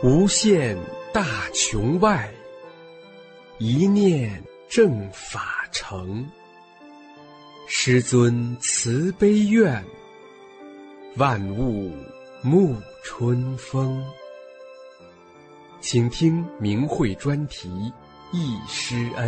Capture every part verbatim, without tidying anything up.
无限大穹外，一念正法成。师尊慈悲愿，万物沐春风。请听明慧专题忆师恩。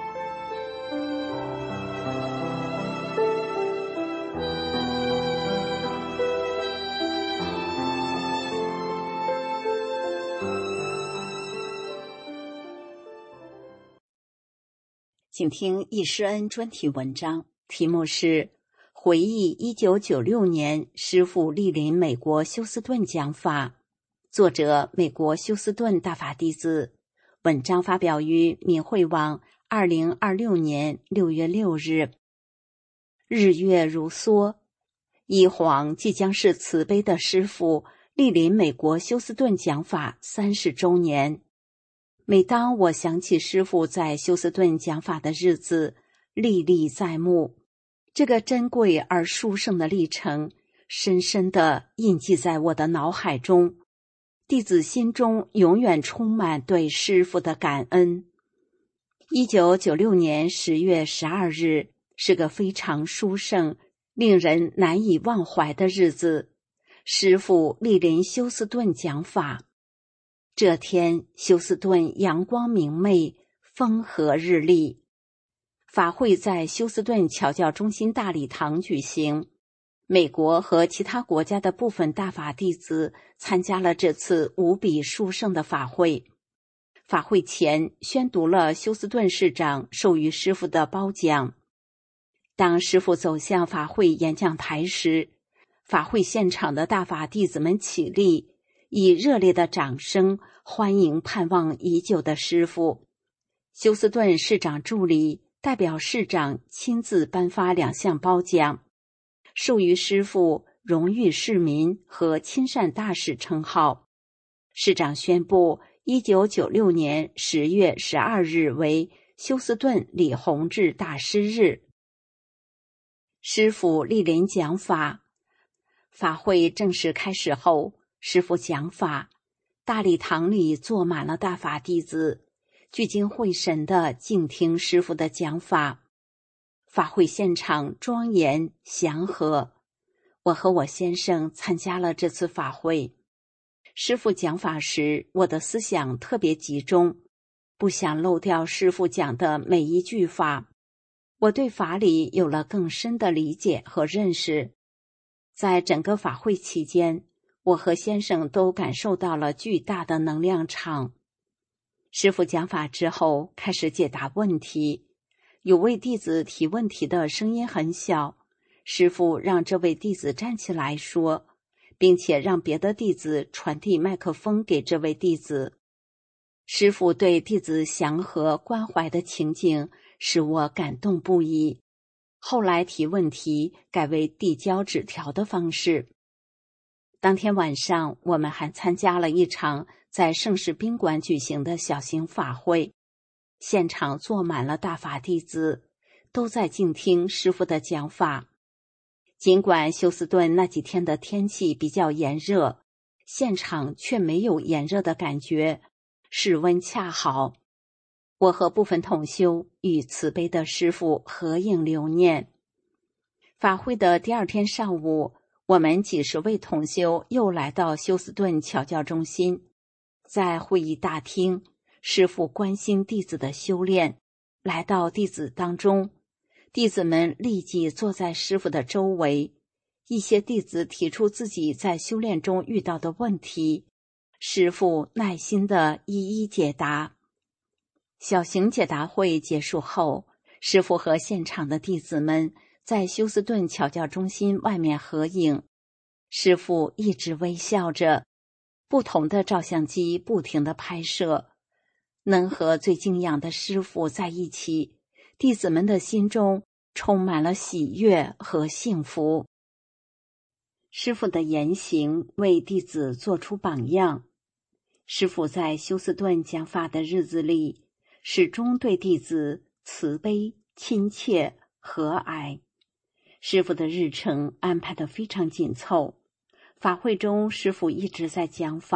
请听忆师恩专题文章，题目是回忆一九九六年师父莅临美国休斯顿讲法，作者美国休斯顿大法弟子。文章发表于明慧网二零二六年六月六日。日月如梭，一晃即将是慈悲的师父莅临美国休斯顿讲法三十周年。每当我想起师父在休斯顿讲法的日子，历历在目。这个珍贵而殊胜的历程，深深地印记在我的脑海中。弟子心中永远充满对师父的感恩。一九九六年十月十二日是个非常殊胜、令人难以忘怀的日子。师父莅临休斯顿讲法。这天，休斯顿阳光明媚，风和日丽。法会在休斯顿侨教中心大礼堂举行。美国和其他国家的部分大法弟子参加了这次无比殊胜的法会。法会前宣读了休斯顿市长授予师父的褒奖。当师父走向法会演讲台时，法会现场的大法弟子们起立，以热烈的掌声欢迎盼望已久的师父。休斯顿市长助理代表市长亲自颁发两项褒奖，授予师父荣誉市民和亲善大使称号。市长宣布一九九六年十月十二日为休斯顿李洪志大师日。师父莅临讲法。法会正式开始后，师父讲法，大礼堂里坐满了大法弟子，聚精会神地静听师父的讲法。法会现场庄严祥和。我和我先生参加了这次法会。师父讲法时，我的思想特别集中，不想漏掉师父讲的每一句法。我对法理有了更深的理解和认识。在整个法会期间，我和先生都感受到了巨大的能量场。师父讲法之后，开始解答问题。有位弟子提问题的声音很小，师父让这位弟子站起来说，并且让别的弟子传递麦克风给这位弟子。师父对弟子祥和关怀的情景使我感动不已。后来提问题改为递交纸条的方式。当天晚上，我们还参加了一场在盛世宾馆举行的小型法会，现场坐满了大法弟子，都在静听师父的讲法。尽管休斯顿那几天的天气比较炎热，现场却没有炎热的感觉，室温恰好。我和部分同修与慈悲的师父合影留念。法会的第二天上午，我们几十位同修又来到休斯顿侨教中心。在会议大厅，师父关心弟子的修炼，来到弟子当中，弟子们立即坐在师父的周围。一些弟子提出自己在修炼中遇到的问题，师父耐心地一一解答。小型解答会结束后，师父和现场的弟子们在休斯顿侨教中心外面合影。师父一直微笑着，不同的照相机不停地拍摄。能和最敬仰的师父在一起，弟子们的心中充满了喜悦和幸福。师父的言行为弟子做出榜样。师父在休斯顿讲法的日子里，始终对弟子慈悲、亲切、和蔼。师父的日程安排得非常紧凑，法会中师父一直在讲法，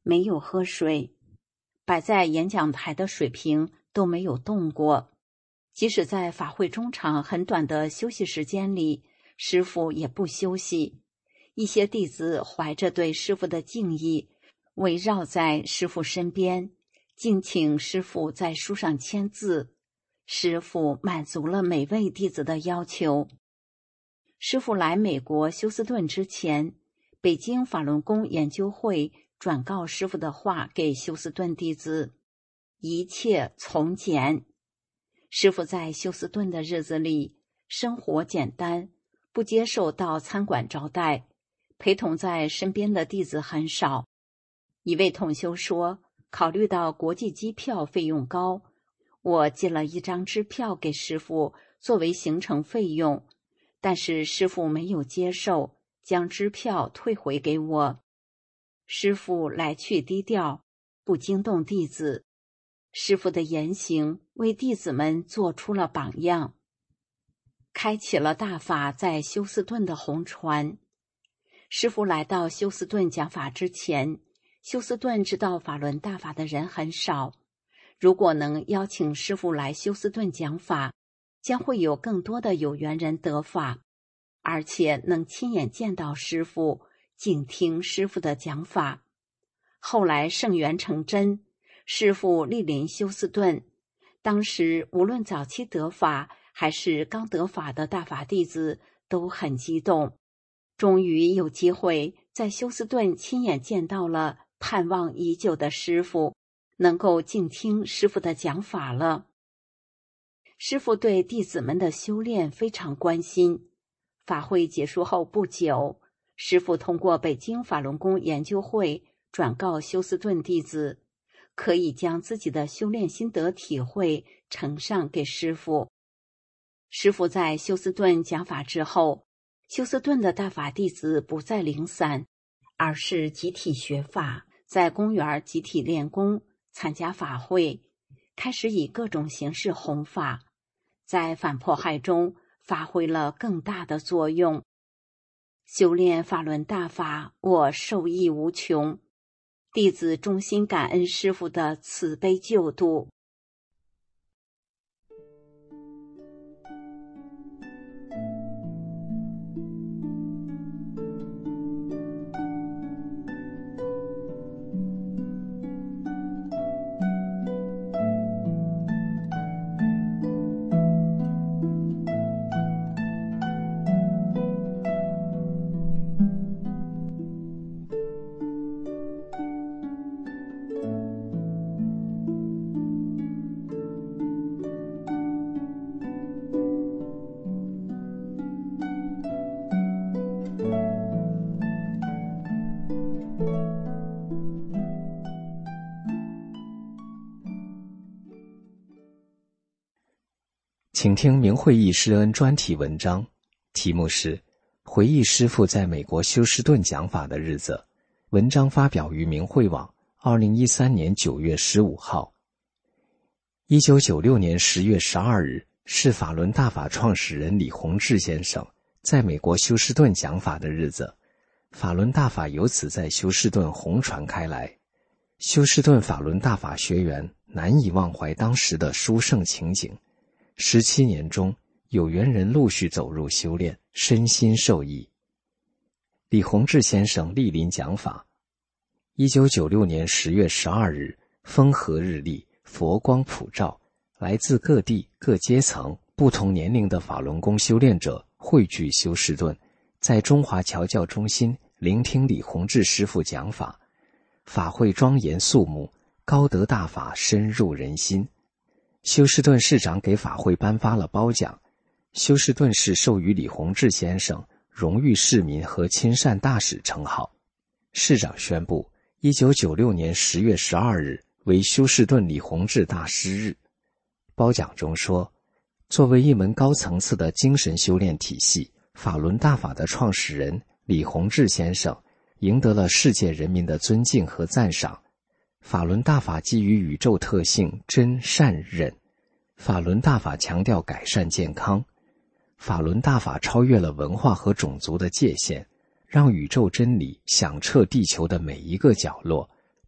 没有喝水，摆在演讲台的水瓶都没有动过。即使在法会中场很短的休息时间里，师父也不休息。一些弟子怀着对师父的敬意，围绕在师父身边，敬请师父在书上签字。师父满足了每位弟子的要求。师父来美国休斯顿之前，北京法轮功研究会转告师父的话给休斯顿弟子：一切从简。师父在休斯顿的日子里，生活简单，不接受到餐馆招待，陪同在身边的弟子很少。一位同修说，考虑到国际机票费用高，我寄了一张支票给师父作为行程费用，但是师父没有接受，将支票退回给我。师父来去低调，不惊动弟子。师父的言行为弟子们做出了榜样，开启了大法在休斯顿的红船。师父来到休斯顿讲法之前，休斯顿知道法轮大法的人很少。如果能邀请师父来休斯顿讲法，将会有更多的有缘人得法，而且能亲眼见到师父，静听师父的讲法。后来圣缘成真，师父莅临休斯顿，当时无论早期得法还是刚得法的大法弟子都很激动，终于有机会在休斯顿亲眼见到了盼望已久的师父，能够静听师父的讲法了。师父对弟子们的修炼非常关心。法会结束后不久，师父通过北京法轮功研究会转告休斯顿弟子，可以将自己的修炼心得体会呈上给师父。师父在休斯顿讲法之后，休斯顿的大法弟子不再零散，而是集体学法，在公园集体练功，参加法会，开始以各种形式弘法，在反迫害中发挥了更大的作用。修炼法轮大法，我受益无穷。弟子衷心感恩师父的慈悲救度。 请听明慧义师恩专题文章，题目是回忆师父在美国休斯顿讲法的日子。文章发表于明慧网，二零一三年九月十五号。一九九六年十月十二日是法轮大法创始人李洪志先生在美国休斯顿讲法的日子，法轮大法由此在休斯顿红传开来。休斯顿法轮大法学员难以忘怀当时的殊胜情景。十七年中，有缘人陆续走入修炼，身心受益。李洪志先生莅临讲法。一九九六年十月十二日，风和日丽，佛光普照，来自各地各阶层、不同年龄的法轮功修炼者汇聚休斯顿，在中华侨教中心聆听李洪志师父讲法。法会庄严肃穆，高德大法深入人心。休斯顿市长给法会颁发了褒奖，休斯顿市授予李洪志先生荣誉市民和亲善大使称号。市长宣布一九九六年十月十二日为休斯顿李洪志大师日。褒奖中说，作为一门高层次的精神修炼体系，法轮大法的创始人李洪志先生赢得了世界人民的尊敬和赞赏。法轮大法基于宇宙特性真善忍，法轮大法强调改善健康，法轮大法超越了文化和种族的界限，让宇宙真理响彻地球的每一个角落，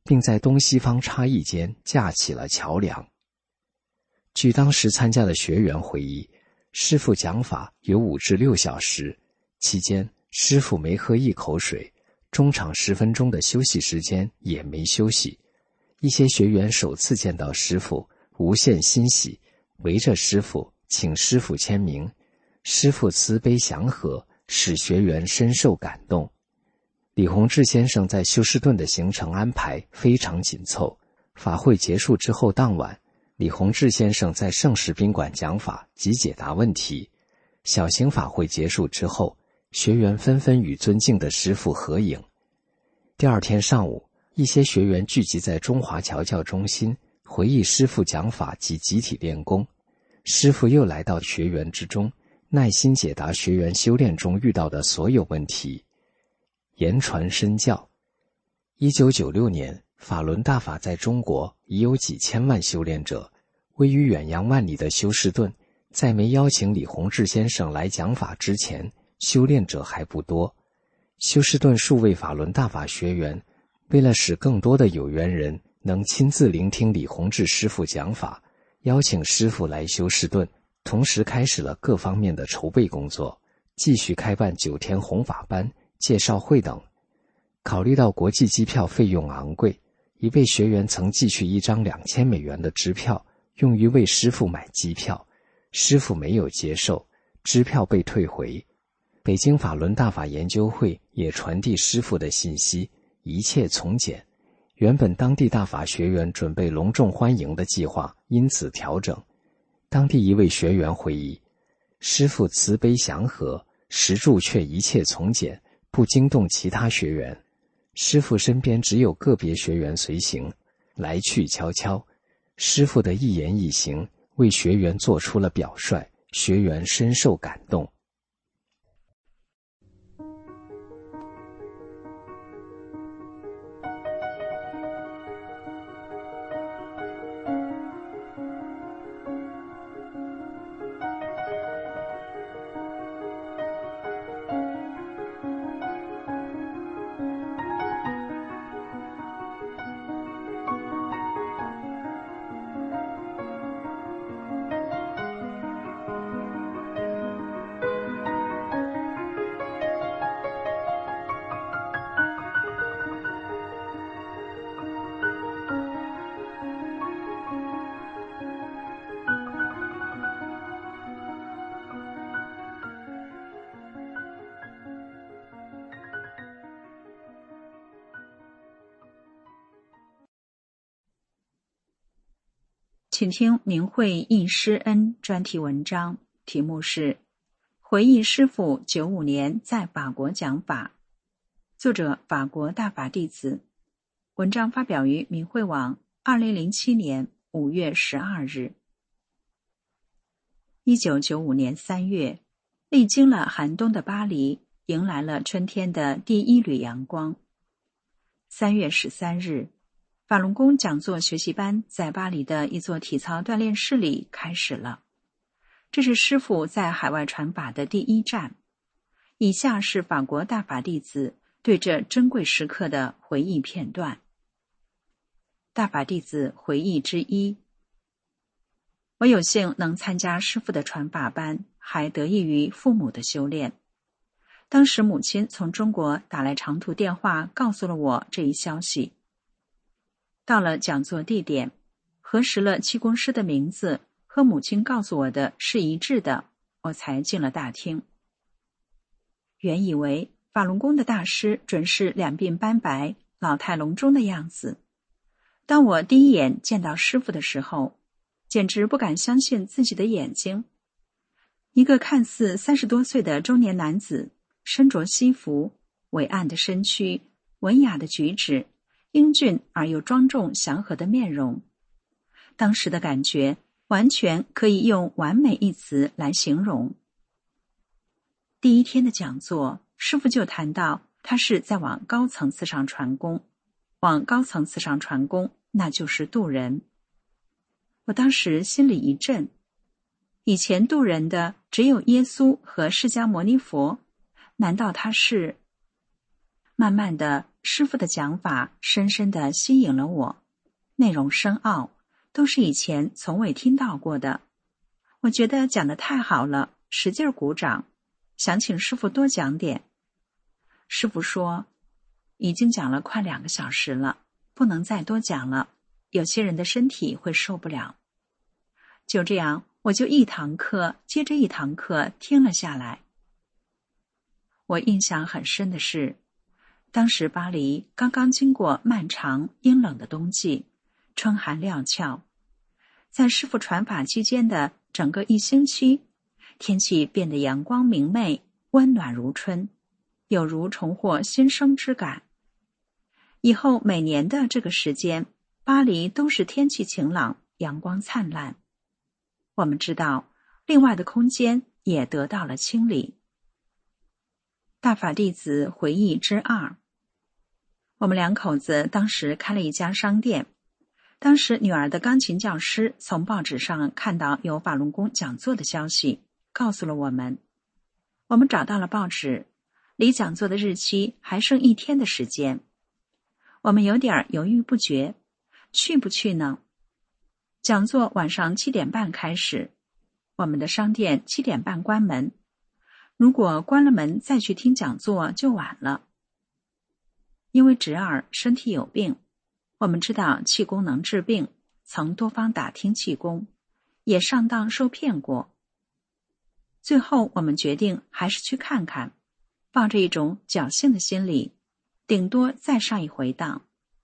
并在东西方差异间架起了桥梁。据当时参加的学员回忆，师父讲法有五至六小时，期间师父没喝一口水，中场十分钟的休息时间也没休息。一些学员首次见到师父，无限欣喜，围着师父请师父签名。师父慈悲祥和，使学员深受感动。李洪志先生在休斯顿的行程安排非常紧凑，法会结束之后当晚，李洪志先生在圣士宾馆讲法及解答问题。小型法会结束之后，学员纷纷与尊敬的师父合影。第二天上午，一些学员聚集在中华侨教中心，回忆师父讲法及集体练功。师父又来到学员之中，耐心解答学员修炼中遇到的所有问题。言传身教。一九九六年，法轮大法在中国已有几千万修炼者。位于远洋万里的休斯顿，在没邀请李洪志先生来讲法之前，修炼者还不多。休斯顿数位法轮大法学员为了使更多的有缘人能亲自聆听李洪志师父讲法，邀请师父来休斯顿，同时开始了各方面的筹备工作，继续开办九天弘法班、介绍会等。考虑到国际机票费用昂贵，一位学员曾寄去一张两千美元的支票，用于为师父买机票，师父没有接受，支票被退回。北京法轮大法研究会也传递师父的信息，一切从简。原本当地大法学员准备隆重欢迎的计划因此调整。当地一位学员回忆，师父慈悲祥和，实住却一切从简，不惊动其他学员。师父身边只有个别学员随行，来去悄悄。师父的一言一行为学员做出了表率，学员深受感动。 请听明慧忆师恩专题文章，题目是回忆师父九五年在法国讲法，作者法国大法弟子。文章发表于明慧网二零零七年五月十二日。一九九五年三月，历经了寒冬的巴黎迎来了春天的第一缕阳光。三月十三日，法轮功讲座学习班在巴黎的一座体操锻炼室里开始了。这是师父在海外传法的第一站。以下是法国大法弟子对这珍贵时刻的回忆片段。大法弟子回忆之一：我有幸能参加师父的传法班，还得益于父母的修炼。当时母亲从中国打来长途电话，告诉了我这一消息。到了讲座地点，核实了气功师的名字和母亲告诉我的是一致的，我才进了大厅。原以为法轮功的大师准是两鬓斑白、老态龙钟的样子。当我第一眼见到师父的时候，简直不敢相信自己的眼睛。一个看似三十多岁的中年男子，身着西服，伟岸的身躯，文雅的举止，英俊而又庄重祥和的面容。当时的感觉完全可以用完美一词来形容。第一天的讲座，师父就谈到他是在往高层次上传功，往高层次上传功，那就是渡人。我当时心里一震，以前渡人的只有耶稣和释迦牟尼佛，难道他是？ 慢慢的，师父的讲法深深地吸引了我，内容深奥，都是以前从未听到过的。我觉得讲得太好了，使劲鼓掌，想请师父多讲点。师父说，已经讲了快两个小时了，不能再多讲了，有些人的身体会受不了。就这样，我就一堂课接着一堂课听了下来。我印象很深的是，当时巴黎刚刚经过漫长阴冷的冬季，春寒料峭。在师父传法期间的整个一星期，天气变得阳光明媚，温暖如春，有如重获新生之感。以后每年的这个时间，巴黎都是天气晴朗，阳光灿烂。我们知道，另外的空间也得到了清理。大法弟子回忆之二，我们两口子当时开了一家商店。当时女儿的钢琴教师从报纸上看到有法轮功讲座的消息，告诉了我们。我们找到了报纸，离讲座的日期还剩一天的时间。我们有点犹豫不决，去不去呢？讲座晚上七点半开始，我们的商店七点半关门。如果关了门再去听讲座就晚了。因为侄儿身体有病，我们知道气功能治病，曾多方打听气功，也上当受骗过。最后我们决定还是去看看，抱着一种侥幸的心理，顶多再上一回当。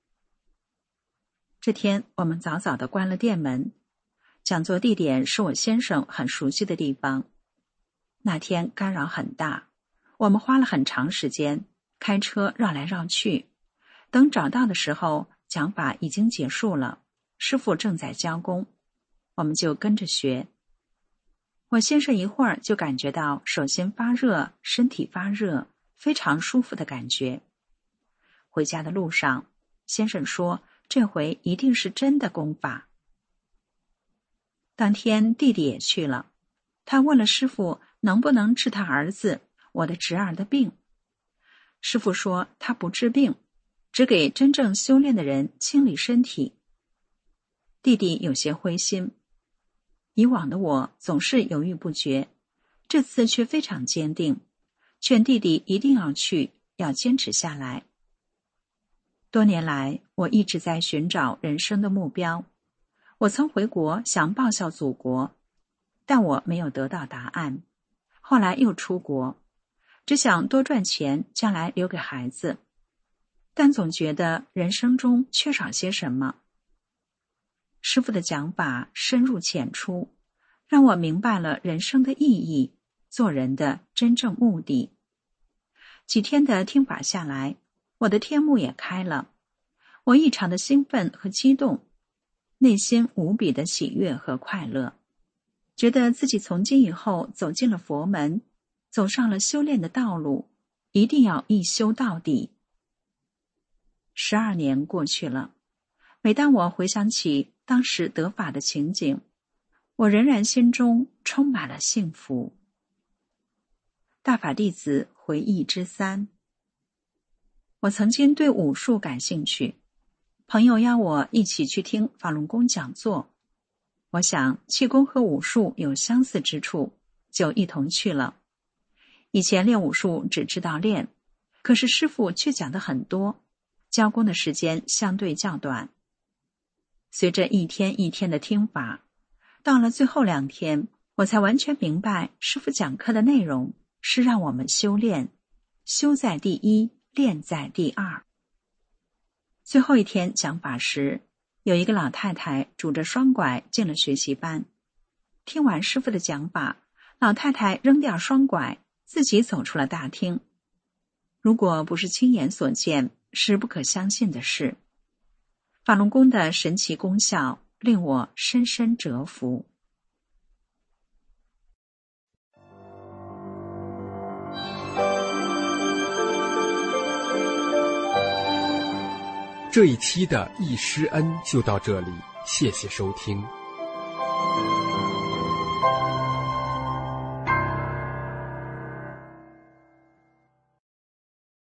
这天我们早早地关了店门，讲座地点是我先生很熟悉的地方。那天干扰很大，我们花了很长时间开车绕来绕去，等找到的时候，讲法已经结束了，师父正在教功，我们就跟着学。我先生一会儿就感觉到手心发热，身体发热，非常舒服的感觉。回家的路上，先生说这回一定是真的功法。当天弟弟也去了，他问了师父能不能治他儿子我的侄儿的病。师父说他不治病，只给真正修炼的人清理身体。弟弟有些灰心，以往的我总是犹豫不决，这次却非常坚定，劝弟弟一定要去，要坚持下来。多年来，我一直在寻找人生的目标。我曾回国想报效祖国，但我没有得到答案。后来又出国，只想多赚钱，将来留给孩子。但总觉得人生中缺少些什么。师父的讲法深入浅出，让我明白了人生的意义，做人的真正目的。几天的听法下来，我的天目也开了，我异常的兴奋和激动，内心无比的喜悦和快乐，觉得自己从今以后走进了佛门，走上了修炼的道路，一定要一修到底。十二年过去了，每当我回想起当时得法的情景，我仍然心中充满了幸福。大法弟子回忆之三，我曾经对武术感兴趣，朋友邀我一起去听法轮功讲座，我想气功和武术有相似之处，就一同去了。以前练武术只知道练，可是师父却讲得很多，教功的时间相对较短。随着一天一天的听法，到了最后两天，我才完全明白师父讲课的内容是让我们修炼，修在第一，练在第二。最后一天讲法时，有一个老太太拄着双拐进了学习班。听完师父的讲法，老太太扔掉双拐，自己走出了大厅。如果不是亲眼所见，是不可相信的事。法轮功的神奇功效令我深深折服。 这一期的易师恩就到这里，谢谢收听。